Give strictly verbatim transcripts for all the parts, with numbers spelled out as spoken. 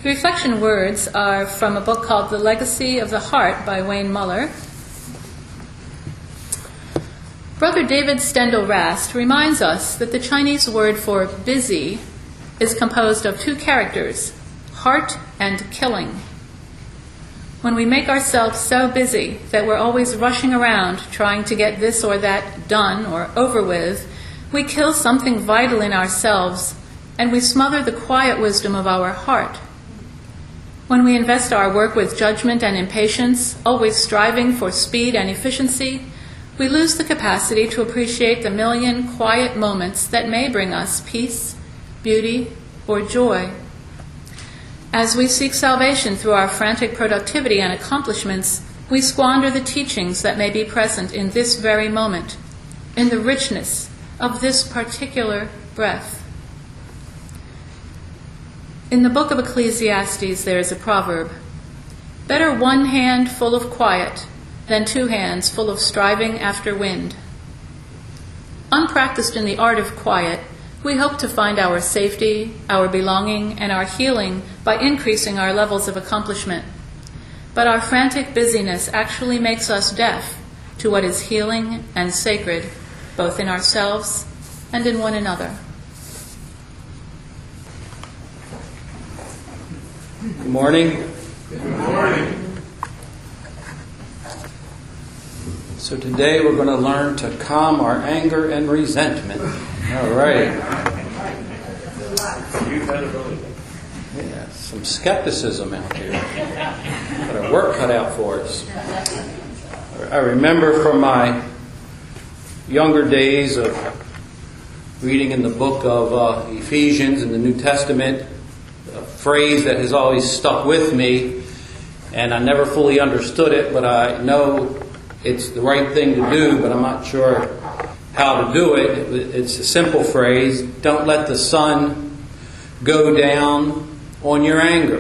The reflection words are from a book called The Legacy of the Heart by Wayne Muller. Brother David Stendhal Rast reminds us that the Chinese word for busy is composed of two characters, heart and killing. When we make ourselves so busy that we're always rushing around trying to get this or that done or over with, we kill something vital in ourselves and we smother the quiet wisdom of our heart. When we invest our work with judgment and impatience, always striving for speed and efficiency, we lose the capacity to appreciate the million quiet moments that may bring us peace, beauty, or joy. As we seek salvation through our frantic productivity and accomplishments, we squander the teachings that may be present in this very moment, in the richness of this particular breath. In the book of Ecclesiastes, there is a proverb, "Better one hand full of quiet than two hands full of striving after wind." Unpracticed in the art of quiet, we hope to find our safety, our belonging, and our healing by increasing our levels of accomplishment. But our frantic busyness actually makes us deaf to what is healing and sacred, both in ourselves and in one another. Good morning. Good morning. So today we're going to learn to calm our anger and resentment. All right. Yeah, some skepticism out here. Got our work cut out for us. I remember from my younger days of reading in the book of uh, Ephesians in the New Testament, a phrase that has always stuck with me, and I never fully understood it, but I know it's the right thing to do, but I'm not sure how to do it. It's a simple phrase, don't let the sun go down on your anger.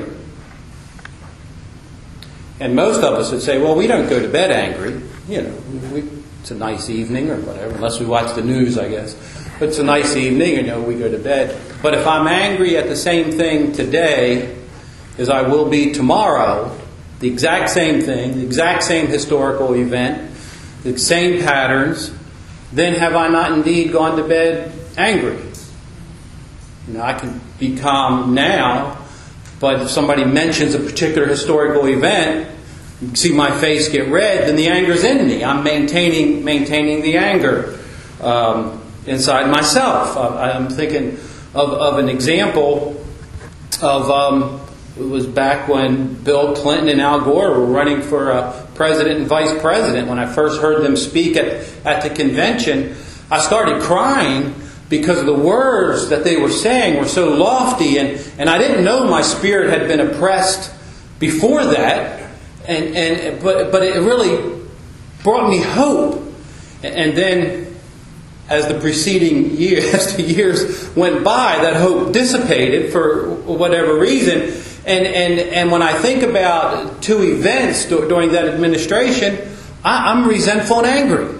And most of us would say, well, we don't go to bed angry. You know, we, it's a nice evening or whatever, unless we watch the news, I guess. But it's a nice evening, you know, we go to bed. But if I'm angry at the same thing today as I will be tomorrow, the exact same thing, the exact same historical event, the same patterns, then have I not indeed gone to bed angry? You know, I can be calm now, but if somebody mentions a particular historical event, you see my face get red, then the anger's in me. I'm maintaining maintaining the anger um, inside myself. I, I'm thinking of, of an example of um, it was back when Bill Clinton and Al Gore were running for uh, president and vice president. When I first heard them speak at, at the convention, I started crying because the words that they were saying were so lofty, and, and I didn't know my spirit had been oppressed before that. And, and but but it really brought me hope. And then, as the preceding year, as the years went by, that hope dissipated for whatever reason. And and and when I think about two events during that administration, I, I'm resentful and angry.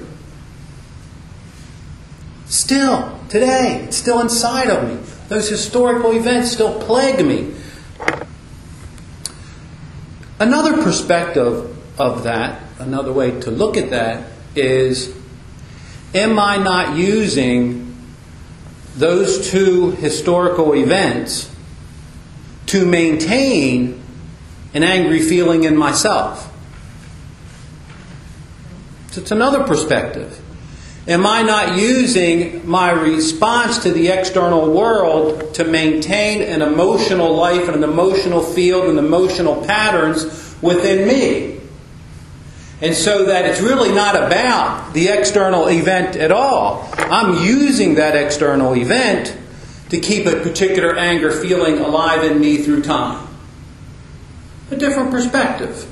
Still, today, it's still inside of me. Those historical events still plague me. Another perspective of that, another way to look at that is, am I not using those two historical events to maintain an angry feeling in myself? So it's another perspective. Am I not using my response to the external world to maintain an emotional life and an emotional field and emotional patterns within me? And so that it's really not about the external event at all. I'm using that external event to keep a particular anger feeling alive in me through time. A different perspective.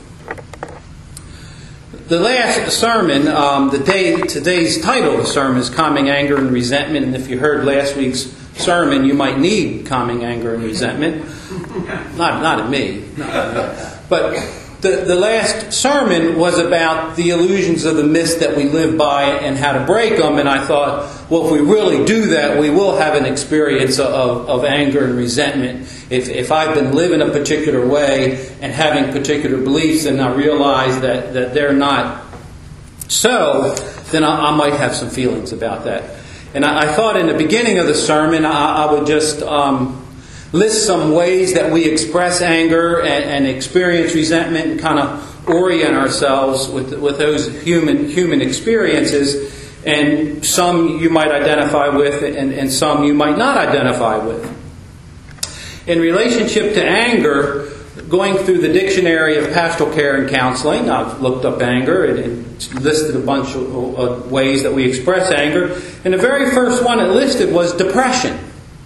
The last sermon, um, the day, today's title of the sermon is Calming Anger and Resentment. And if you heard last week's sermon, you might need calming anger and resentment. Not, not at me. Not at me. But The, the last sermon was about the illusions of the myths that we live by and how to break them. And I thought, well, if we really do that, we will have an experience of, of anger and resentment. If, if I've been living a particular way and having particular beliefs and I realize that, that they're not so, then I, I might have some feelings about that. And I, I thought in the beginning of the sermon, I, I would just um, list some ways that we express anger and, and experience resentment and kind of orient ourselves with, with those human human experiences. And some you might identify with and, and some you might not identify with. In relationship to anger, going through the dictionary of pastoral care and counseling, I've looked up anger and, and listed a bunch of, of ways that we express anger. And the very first one it listed was depression.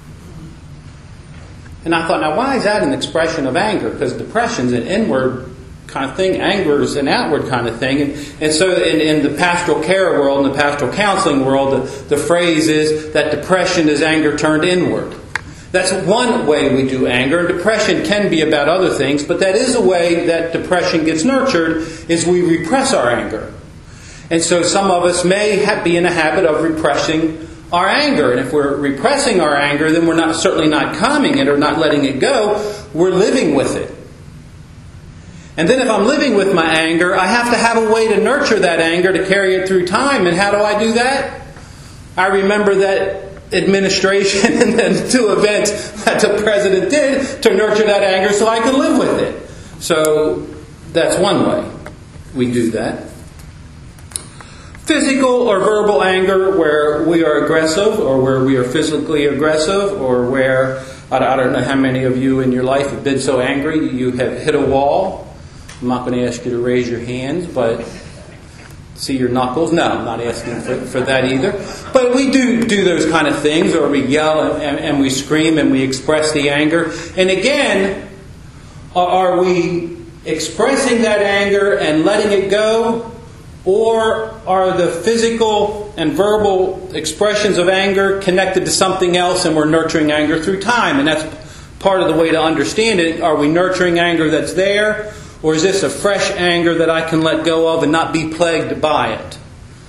And I thought, now why is that an expression of anger? Because depression's an inward kind of thing, anger is an outward kind of thing. And, and so in, in the pastoral care world, in the pastoral counseling world, the, the phrase is that depression is anger turned inward. That's one way we do anger. Depression can be about other things, but that is a way that depression gets nurtured, is we repress our anger. And so some of us may have, be in a habit of repressing our anger. And if we're repressing our anger, then we're not certainly not calming it or not letting it go. We're living with it. And then if I'm living with my anger, I have to have a way to nurture that anger to carry it through time. And how do I do that? I remember that administration and then two events that the president did to nurture that anger so I could live with it. So that's one way we do that. Physical or verbal anger, where we are aggressive or where we are physically aggressive, or where, I don't know how many of you in your life have been so angry you have hit a wall. I'm not going to ask you to raise your hands, but see your knuckles. No, I'm not asking for, for that either. But we do do those kind of things, or we yell and, and we scream and we express the anger. And again, are we expressing that anger and letting it go? Or are the physical and verbal expressions of anger connected to something else and we're nurturing anger through time? And that's part of the way to understand it. Are we nurturing anger that's there? Or is this a fresh anger that I can let go of and not be plagued by it?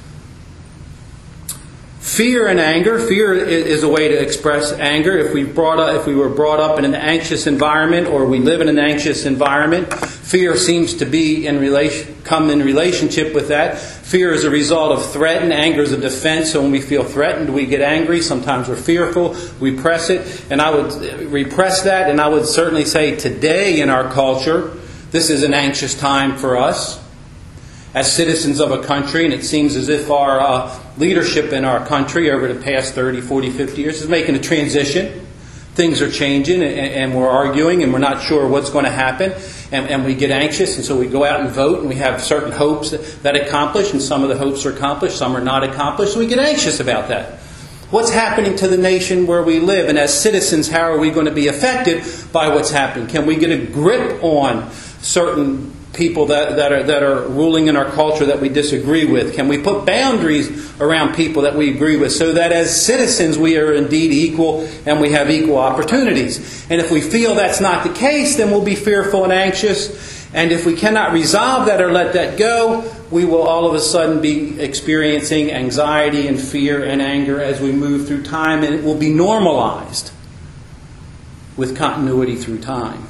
Fear and anger. Fear is a way to express anger. If we brought up, if we were brought up in an anxious environment, or we live in an anxious environment, fear seems to be in relation, come in relationship with that. Fear is a result of threat, and anger is a defense. So when we feel threatened, we get angry. Sometimes we're fearful. We press it, and I would repress that. And I would certainly say today in our culture, this is an anxious time for us as citizens of a country, and it seems as if our uh, leadership in our country over the past thirty, forty, fifty years is making a transition. Things are changing, and, and we're arguing, and we're not sure what's going to happen, and, and we get anxious, and so we go out and vote, and we have certain hopes that, that accomplish, and some of the hopes are accomplished, some are not accomplished, so we get anxious about that. What's happening to the nation where we live, and as citizens, how are we going to be affected by what's happening? Can we get a grip on certain people that, that are that are ruling in our culture that we disagree with? Can we put boundaries around people that we agree with so that as citizens we are indeed equal and we have equal opportunities? And if we feel that's not the case, then we'll be fearful and anxious. And if we cannot resolve that or let that go, we will all of a sudden be experiencing anxiety and fear and anger as we move through time, and it will be normalized with continuity through time.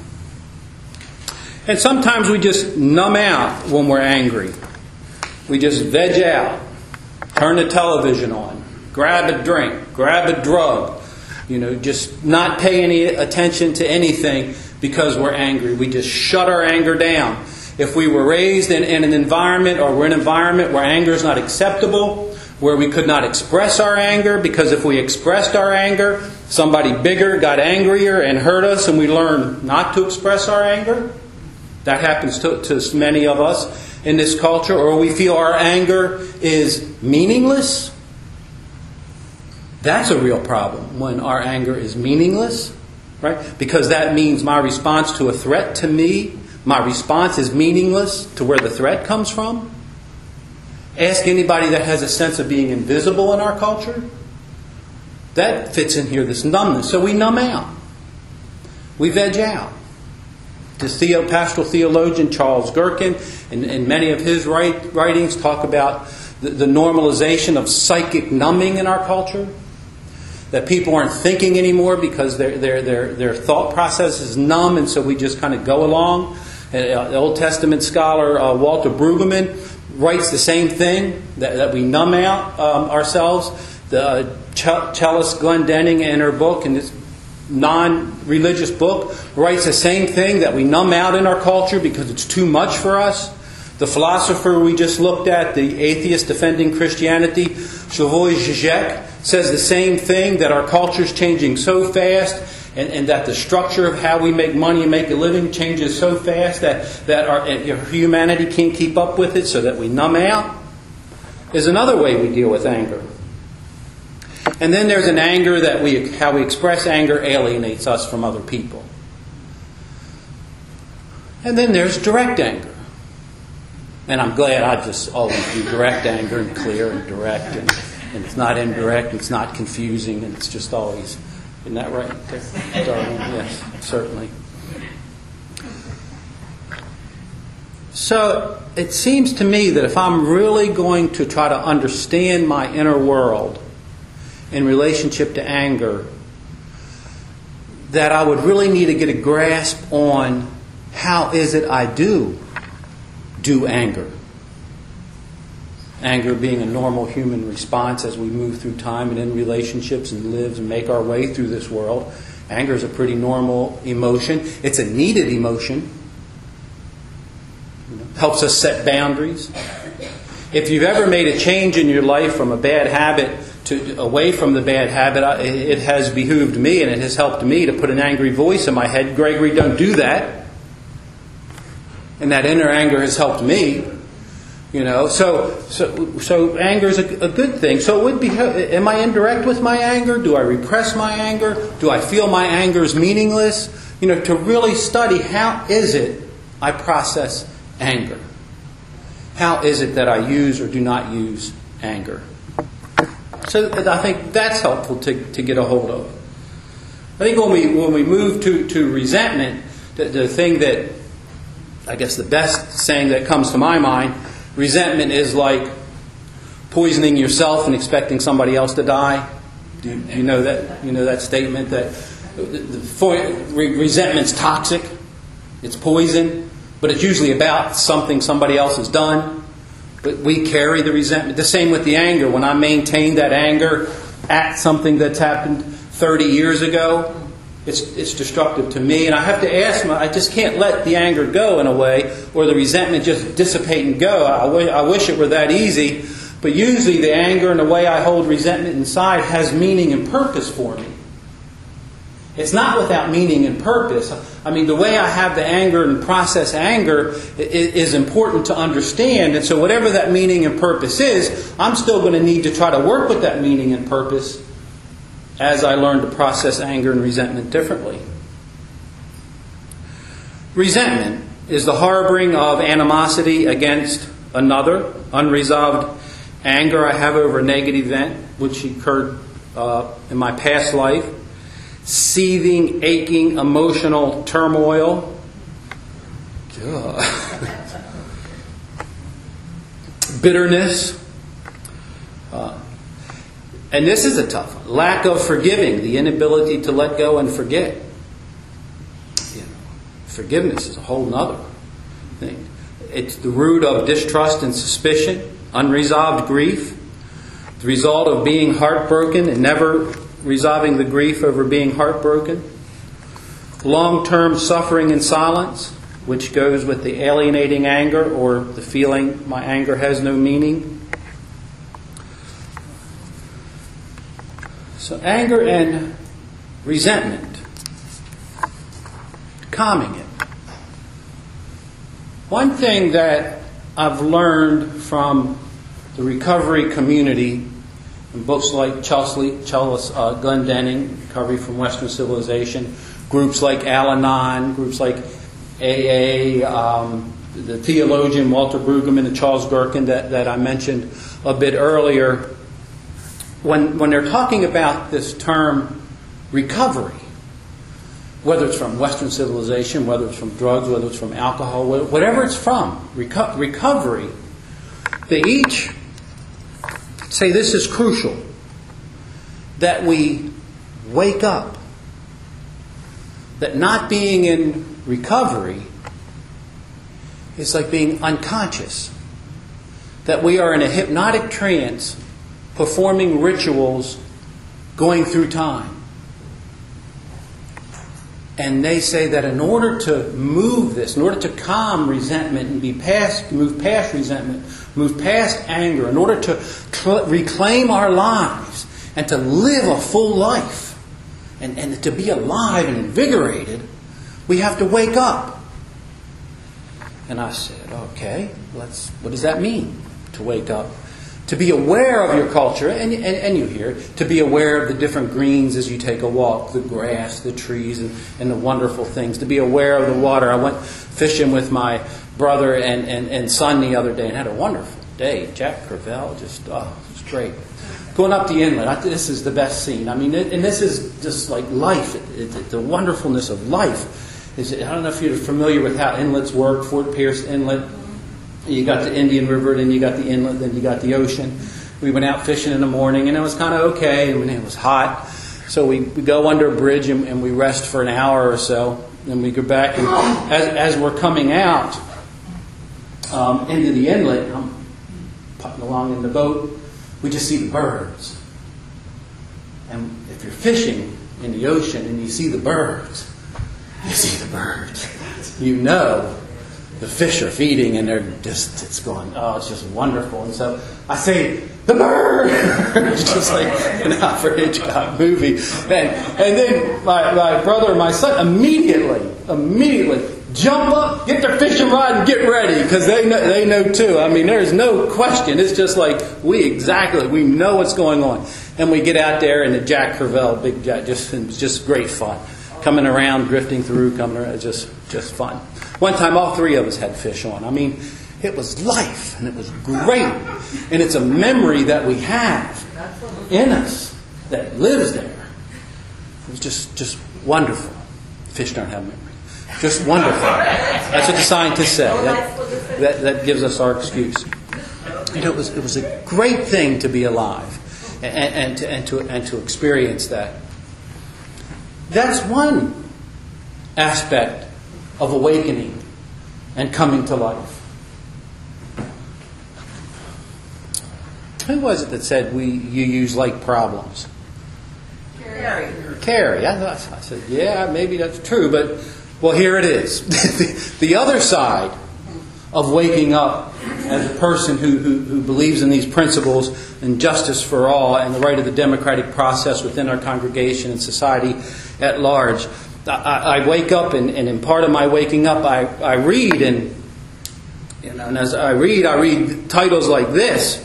And sometimes we just numb out when we're angry. We just veg out, turn the television on, grab a drink, grab a drug, you know, just not pay any attention to anything because we're angry. We just shut our anger down. If we were raised in, in an environment, or we're in an environment where anger is not acceptable, where we could not express our anger, because if we expressed our anger, somebody bigger got angrier and hurt us, and we learned not to express our anger. That happens to, to many of us in this culture. Or we feel our anger is meaningless. That's a real problem when our anger is meaningless, right? Because that means my response to a threat to me, my response is meaningless to where the threat comes from. Ask anybody that has a sense of being invisible in our culture. That fits in here, this numbness. So we numb out. We veg out. the theo, pastoral theologian Charles Gherkin, and, and many of his write, writings talk about the, the normalization of psychic numbing in our culture. That people aren't thinking anymore because their their their their thought process is numb, and so we just kind of go along. Uh, the Old Testament scholar uh, Walter Brueggemann writes the same thing, that, that we numb out um, ourselves. The uh, ch- cellist Glenn Denning, in her book, in this non-religious book, writes the same thing, that we numb out in our culture because it's too much for us. The philosopher we just looked at, the atheist defending Christianity, Slavoj Žižek, says the same thing, that our culture is changing so fast, and, and that the structure of how we make money and make a living changes so fast that, that our, our humanity can't keep up with it, so that we numb out. Is another way we deal with anger. And then there's an anger that we, how we express anger alienates us from other people. And then there's direct anger. And I'm glad I just always do direct anger, and clear and direct, and, and it's not indirect, it's not confusing, and it's just always, isn't that right, Darlene? Yes, certainly. So it seems to me that if I'm really going to try to understand my inner world in relationship to anger, that I would really need to get a grasp on how is it I do do anger. Anger being a normal human response as we move through time and in relationships and live and make our way through this world. Anger is a pretty normal emotion. It's a needed emotion. It helps us set boundaries. If you've ever made a change in your life from a bad habit to away from the bad habit, it has behooved me and it has helped me to put an angry voice in my head. Gregory, don't do that. And that inner anger has helped me, you know. So, so, so anger is a, a good thing. So, it would be. Am I indirect with my anger? Do I repress my anger? Do I feel my anger is meaningless? You know, to really study how is it I process anger. How is it that I use or do not use anger? So, I think that's helpful to, to get a hold of. I think when we when we move to to resentment, the, the thing that I guess the best saying that comes to my mind, resentment is like poisoning yourself and expecting somebody else to die. Do you, do you know that? You know that statement that the, the, resentment's toxic, it's poison, but it's usually about something somebody else has done. But we carry the resentment. The same with the anger. When I maintain that anger at something that's happened thirty years ago, It's it's destructive to me, and I have to ask my, I just can't let the anger go in a way, or the resentment just dissipate and go. I, w- I wish it were that easy, but usually the anger and the way I hold resentment inside has meaning and purpose for me. It's not without meaning and purpose. I mean, the way I have the anger and process anger is, is important to understand, and so whatever that meaning and purpose is, I'm still going to need to try to work with that meaning and purpose as I learn to process anger and resentment differently. Resentment is the harboring of animosity against another, unresolved anger I have over a negative event which occurred uh, in my past life, seething, aching, emotional turmoil. Bitterness. Uh, And this is a tough one. Lack of forgiving, the inability to let go and forget. You know, forgiveness is a whole nother thing. It's the root of distrust and suspicion, unresolved grief, the result of being heartbroken and never resolving the grief over being heartbroken, long-term suffering in silence, which goes with the alienating anger or the feeling my anger has no meaning. So anger and resentment, calming it. One thing that I've learned from the recovery community in books like Chelsea, Chelsea uh, Glenn Denning, Recovery from Western Civilization, groups like Al-Anon, groups like A A, um, the theologian Walter Brueggemann and Charles Gherkin that, that I mentioned a bit earlier, When when they're talking about this term recovery, whether it's from Western civilization, whether it's from drugs, whether it's from alcohol, whatever it's from, reco- recovery, they each say this is crucial, that we wake up, that not being in recovery is like being unconscious, that we are in a hypnotic trance, performing rituals, going through time. And they say that in order to move this, in order to calm resentment and be past, move past resentment, move past anger, in order to cl- reclaim our lives and to live a full life and, and to be alive and invigorated, we have to wake up. And I said, okay, let's. What does that mean, to wake up? To be aware of your culture, and, and, and you hear it, to be aware of the different greens as you take a walk, the grass, the trees, and, and the wonderful things. To be aware of the water. I went fishing with my brother and, and, and son the other day and had a wonderful day. Jack Crevalle, just, oh, it was great. Going up the inlet, I, this is the best scene. I mean, it, and this is just like life, it, it, the wonderfulness of life. Is it, I don't know if you're familiar with how inlets work, Fort Pierce Inlet. You got the Indian River, then you got the inlet, then you got the ocean. We went out fishing in the morning, and it was kind of okay. I mean, it was hot. So we, we go under a bridge, and, and we rest for an hour or so. Then we go back, and as, as we're coming out um, into the inlet, I'm putting along in the boat, we just see the birds. And if you're fishing in the ocean and you see the birds, you see the birds, you know the fish are feeding, and they're just, it's going, oh, it's just wonderful. And so I say, the bird! It's just like an Alfred Hitchcock movie. And, and then my, my brother and my son immediately, immediately jump up, get their fishing rod, and get ready, because they know, they know too. I mean, there's no question. It's just like, we exactly, we know what's going on. And we get out there, and the Jack Crevalle, big Jack, just, it was just great fun. Coming around, drifting through, coming around, just, just fun. One time, all three of us had fish on. I mean, it was life, and it was great. And it's a memory that we have in us that lives there. It was just, just wonderful. Fish don't have memory. Just wonderful. That's what the scientists say. That, that, that gives us our excuse. You know, it was, it was a great thing to be alive and, and, to, and, to, and to experience that. That's one aspect of awakening and coming to life. Who was it that said we you use like problems? Carrie. Carrie. I, I said, yeah, maybe that's true, but well, here it is. the, the other side of waking up as a person who, who, who believes in these principles and justice for all and the right of the democratic process within our congregation and society at large. I, I wake up, and, and in part of my waking up, I, I read, and, you know, and as I read, I read titles like this: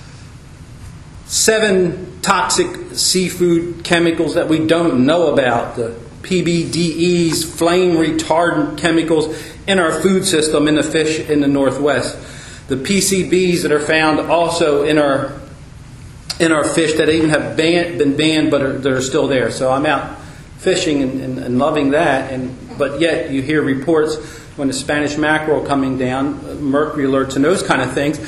Seven toxic seafood chemicals that we don't know about, the P B D Es, flame retardant chemicals in our food system in the fish in the Northwest, the P C Bs that are found also in our in our fish that even have banned, been banned, but are, that are still there. So I'm out fishing and, and, and loving that, and but yet you hear reports when the Spanish mackerel coming down, mercury alerts and those kind of things.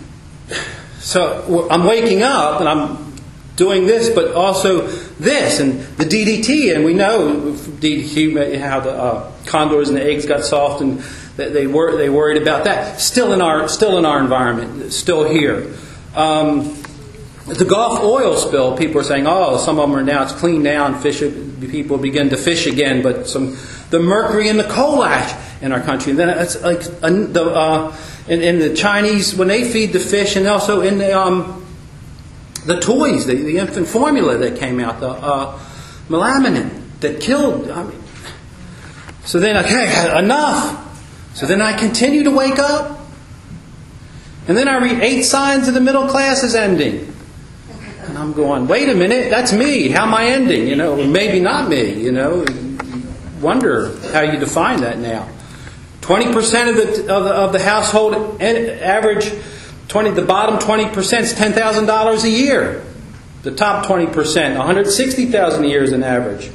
So I'm waking up and I'm doing this, but also this and the D D T, and we know D D T, how the uh, condors and the eggs got soft, and they were they worried about that. Still in our still in our environment, still here. Um, The Gulf oil spill, people are saying, oh, some of them are now, it's cleaned now and fish, people begin to fish again, but some, the mercury in the coal ash in our country. And then it's like uh, the, uh, in, in the Chinese, when they feed the fish, and also in the, um, the toys, the, the infant formula that came out, the uh, melamine that killed. I mean, so then, okay, enough. So then I continue to wake up. And then I read Eight Signs of the Middle Class is Ending. And I'm going, wait a minute, that's me. How am I ending? You know, maybe not me. You know, wonder how you define that now. Twenty percent of the of the, of the household average, twenty the bottom twenty percent is ten thousand dollars a year. The top twenty percent, one hundred sixty thousand a year is an average.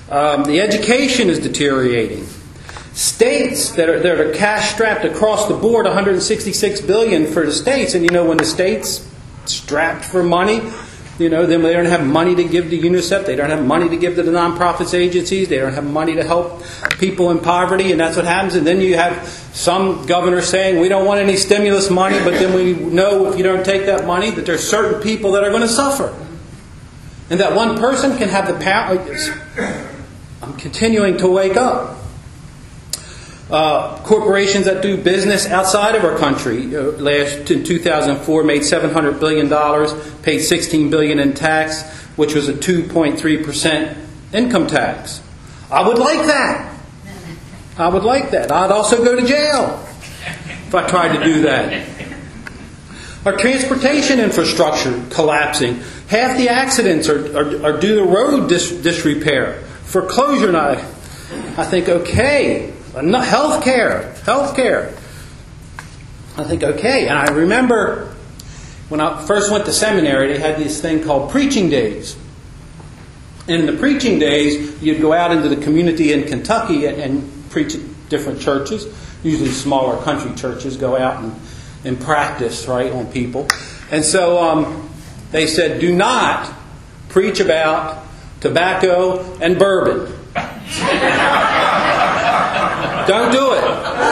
Um, the education is deteriorating. States that are, that are cash-strapped across the board, one hundred sixty-six billion dollars for the states. And you know, when the states strapped for money, you know, then they don't have money to give to UNICEF. They don't have money to give to the nonprofits agencies. They don't have money to help people in poverty, and that's what happens. And then you have some governor saying, we don't want any stimulus money, but then we know if you don't take that money that there's certain people that are going to suffer. And that one person can have the power. I'm continuing to wake up. Uh, corporations that do business outside of our country, uh, last in two thousand four made seven hundred billion dollars, paid sixteen billion dollars in tax, which was a two point three percent income tax. I would like that. I would like that. I'd also go to jail if I tried to do that. Our transportation infrastructure collapsing. Half the accidents are, are, are due to road dis- disrepair. Foreclosure, and I, I think, okay. Health care, health care. I think, okay. And I remember when I first went to seminary, they had this thing called preaching days. And in the preaching days, you'd go out into the community in Kentucky and, and preach at different churches, usually smaller country churches, go out and, and practice, right, on people. And so um, they said, do not preach about tobacco and bourbon. Don't do it.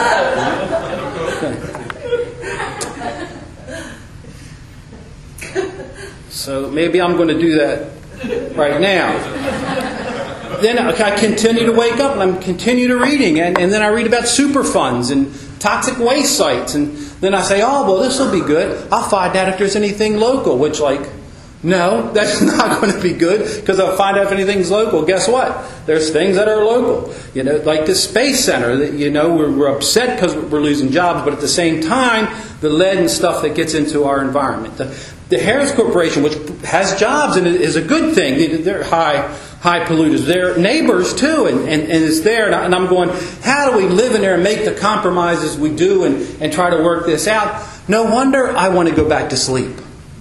So maybe I'm going to do that right now. Then I continue to wake up and I continue to reading. And, and then I read about super funds and toxic waste sites. And then I say, oh, well, this will be good. I'll find out if there's anything local. Which, like, no, that's not going to be good, because I'll find out if anything's local. Guess what? There's things that are local. You know, like the Space Center. That, you know, we're, we're upset because we're losing jobs, but at the same time, the lead and stuff that gets into our environment. The, the Harris Corporation, which has jobs and is a good thing. They're high high polluters. They're neighbors too, and, and, and it's there. And, I, and I'm going, how do we live in there and make the compromises we do and, and try to work this out? No wonder I want to go back to sleep.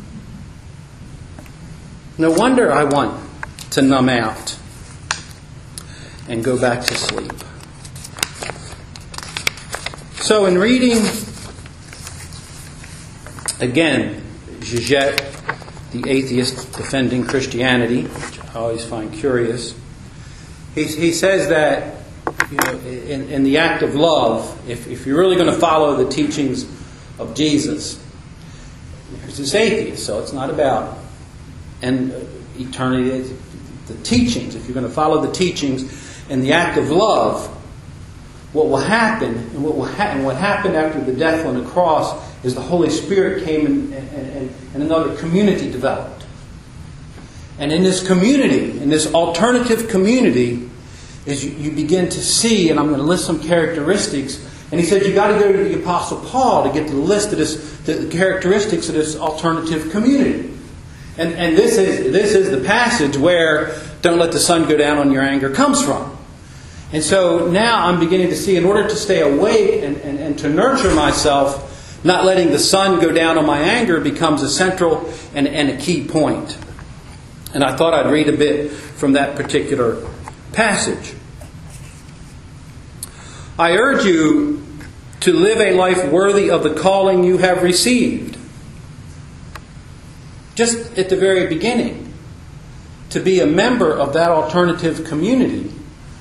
No wonder I want to numb out and go back to sleep. So in reading, again, Zizek, the atheist defending Christianity, which I always find curious, he, he says that, you know, in, in the act of love, if, if you're really going to follow the teachings of Jesus, he's this atheist, so it's not about and eternity, the teachings. If you're going to follow the teachings in the act of love, what will happen, and what will ha- and what happened after the death on the cross, is the Holy Spirit came and, and, and, and another community developed. And in this community, in this alternative community, is you, you begin to see, and I'm going to list some characteristics. And he said you got to go to the Apostle Paul to get the list of this, the characteristics of this alternative community. And, and this is this is the passage where don't let the sun go down on your anger comes from. And so now I'm beginning to see, in order to stay awake and, and, and to nurture myself, not letting the sun go down on my anger becomes a central and, and a key point. And I thought I'd read a bit from that particular passage. I urge you to live a life worthy of the calling you have received. Just at the very beginning, to be a member of that alternative community,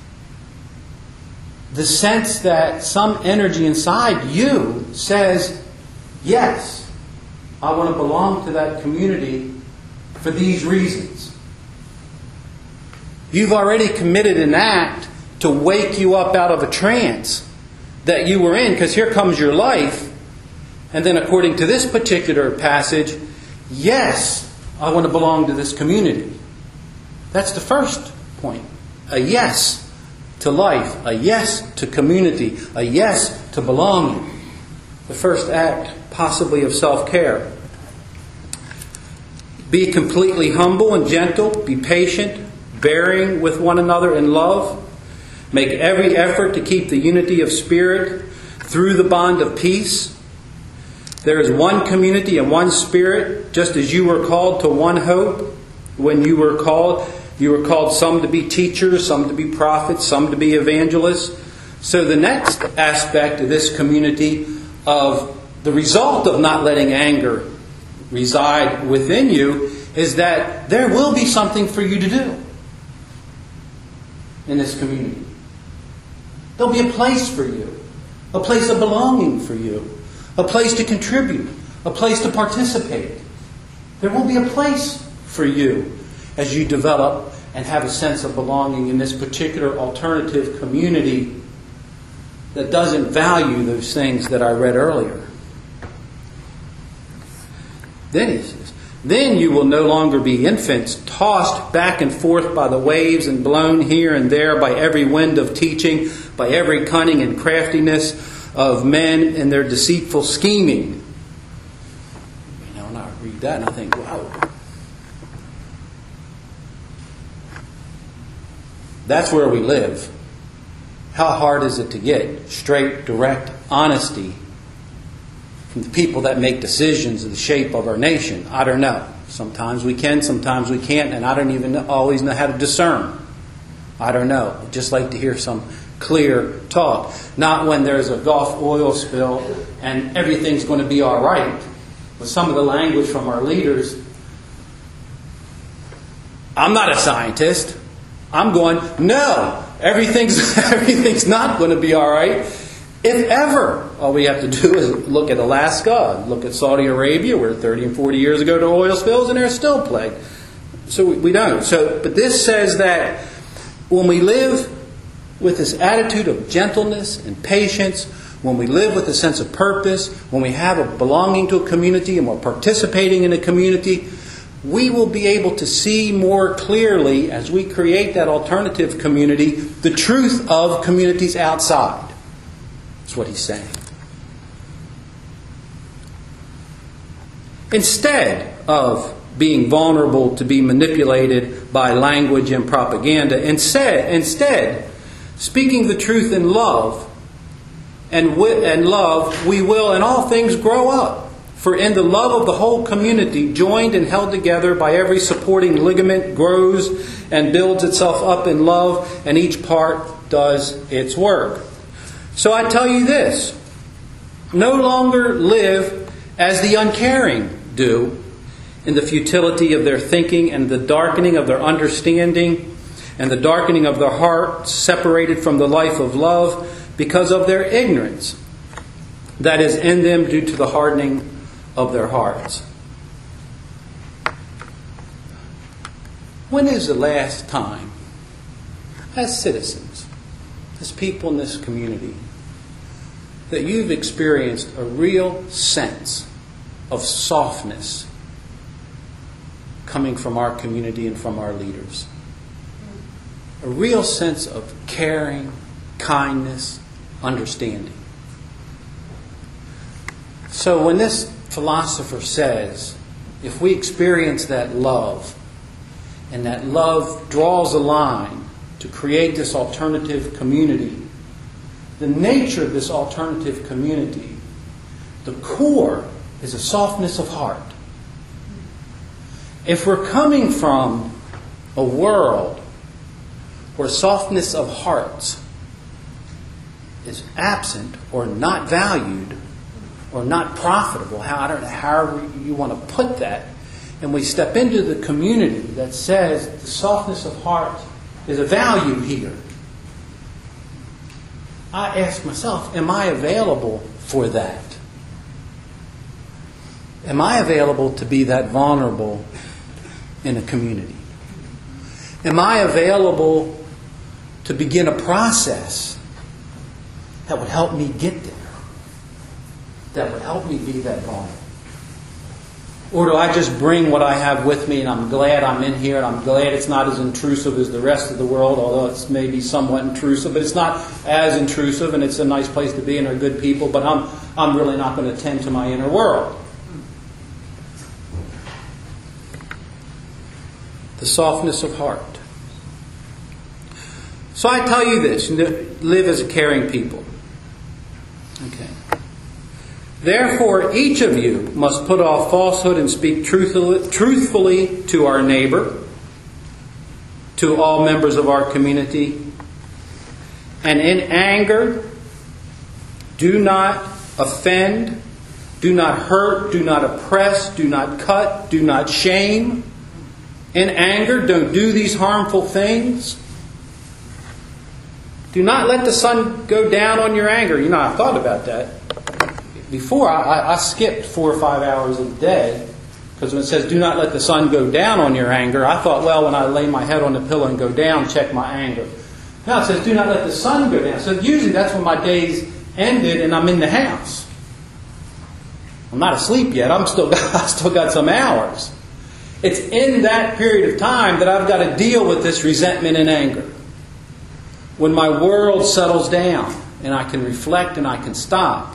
the sense that some energy inside you says, yes, I want to belong to that community for these reasons. You've already committed an act to wake you up out of a trance that you were in, because here comes your life. And then according to this particular passage, yes, I want to belong to this community. That's the first point. A yes to life. A yes to community. A yes to belonging. The first act, possibly, of self-care. Be completely humble and gentle. Be patient, bearing with one another in love. Make every effort to keep the unity of spirit through the bond of peace. There is one community and one spirit, just as you were called to one hope when you were called, You are called some to be teachers, some to be prophets, some to be evangelists. So the next aspect of this community of the result of not letting anger reside within you is that there will be something for you to do in this community. There'll be a place for you, a place of belonging for you, a place to contribute, a place to participate. There will be a place for you as you develop and have a sense of belonging in this particular alternative community that doesn't value those things that I read earlier. Then he says, then you will no longer be infants, tossed back and forth by the waves and blown here and there by every wind of teaching, by every cunning and craftiness of men and their deceitful scheming. You know, and I read that and I think, wow. That's where we live. How hard is it to get straight, direct honesty from the people that make decisions of the shape of our nation? I don't know. Sometimes we can, sometimes we can't, and I don't even always know how to discern. I don't know. I'd just like to hear some clear talk. Not when there's a Gulf oil spill and everything's going to be all right. With some of the language from our leaders, I'm not a scientist. I'm going, no, everything's everything's not going to be all right. If ever, all we have to do is look at Alaska, look at Saudi Arabia, where thirty and forty years ago there were oil spills, and there's still plague. So we, we don't. So, but this says that when we live with this attitude of gentleness and patience, when we live with a sense of purpose, when we have a belonging to a community and we're participating in a community, we will be able to see more clearly as we create that alternative community the truth of communities outside. That's what he's saying. Instead of being vulnerable to be manipulated by language and propaganda, instead, instead, speaking the truth in love, and with, and love, we will in all things grow up. For in the love of the whole community, joined and held together by every supporting ligament, grows and builds itself up in love, and each part does its work. So I tell you this, no longer live as the uncaring do, in the futility of their thinking and the darkening of their understanding and the darkening of their hearts, separated from the life of love because of their ignorance that is in them due to the hardening of their hearts. When is the last time, as citizens, as people in this community, that you've experienced a real sense of softness coming from our community and from our leaders? A real sense of caring, kindness, understanding. So when this philosopher says, if we experience that love, and that love draws a line to create this alternative community, the nature of this alternative community, the core is a softness of heart. If we're coming from a world where softness of hearts is absent or not valued or not profitable, how, I don't know, however you want to put that, and we step into the community that says the softness of heart is a value here, I ask myself, am I available for that? Am I available to be that vulnerable in a community? Am I available to begin a process that would help me get there? That would help me be that vulnerable? Or do I just bring what I have with me and I'm glad I'm in here and I'm glad it's not as intrusive as the rest of the world, although it's maybe somewhat intrusive, but it's not as intrusive and it's a nice place to be and they're good people, but I'm, I'm really not going to tend to my inner world. The softness of heart. So I tell you this, live as a caring people. Okay. Therefore, each of you must put off falsehood and speak truthfully, truthfully to our neighbor. to all members of our community. And in anger, do not offend, do not hurt, do not oppress, do not cut, do not shame. In anger, don't do these harmful things. Do not let the sun go down on your anger. You know, I thought about that. Before, I, I skipped four or five hours a day, because when it says, do not let the sun go down on your anger, I thought, well, when I lay my head on the pillow and go down, check my anger. Now it says, do not let the sun go down. So usually that's when my days ended and I'm in the house. I'm not asleep yet. I'm still got, I still got some hours. It's in that period of time that I've got to deal with this resentment and anger. When my world settles down and I can reflect and I can stop.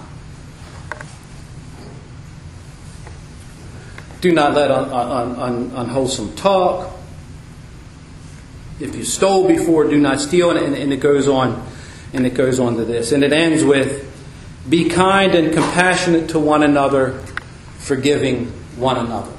Do not let un, un, un, unwholesome talk. If you stole before, do not steal. And, and it goes on, and it goes on to this. And it ends with, be kind and compassionate to one another, forgiving one another.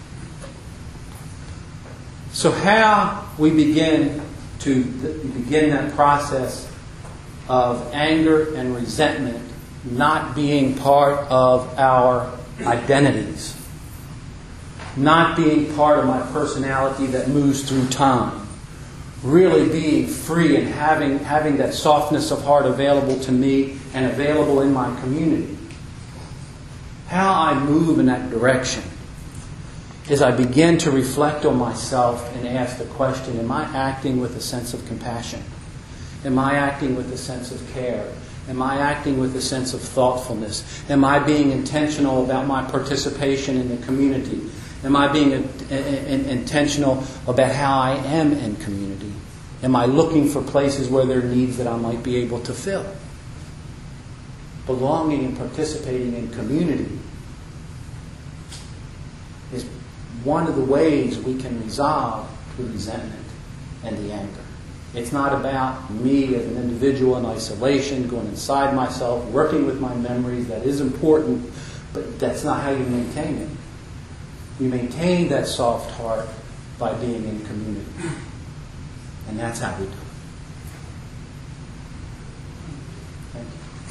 So how we begin to begin that process of anger and resentment not being part of our identities, not being part of my personality that moves through time, really being free and having, having that softness of heart available to me and available in my community. How I move in that direction is I begin to reflect on myself and ask the question, am I acting with a sense of compassion? Am I acting with a sense of care? Am I acting with a sense of thoughtfulness? Am I being intentional about my participation in the community? Am I being in, in, intentional about how I am in community? Am I looking for places where there are needs that I might be able to fill? Belonging and participating in community is one of the ways we can resolve the resentment and the anger. It's not about me as an individual in isolation, going inside myself, working with my memories. That is important, but that's not how you maintain it. You maintain that soft heart by being in community. And that's how we do it.